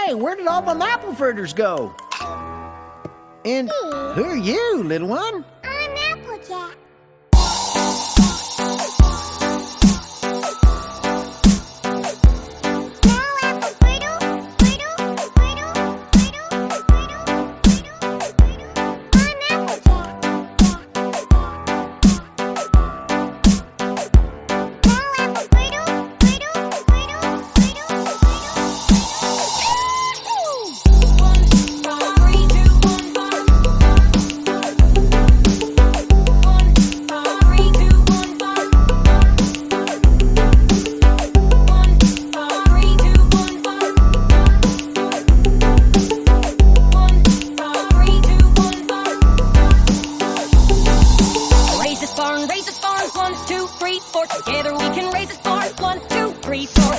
Hey, where did all them apple fritters go? And who are you, little one? I'm Applejack. Raise this barn, 1, 2, 3, 4. Together we can raise this barn. 1, 2, 3, 4.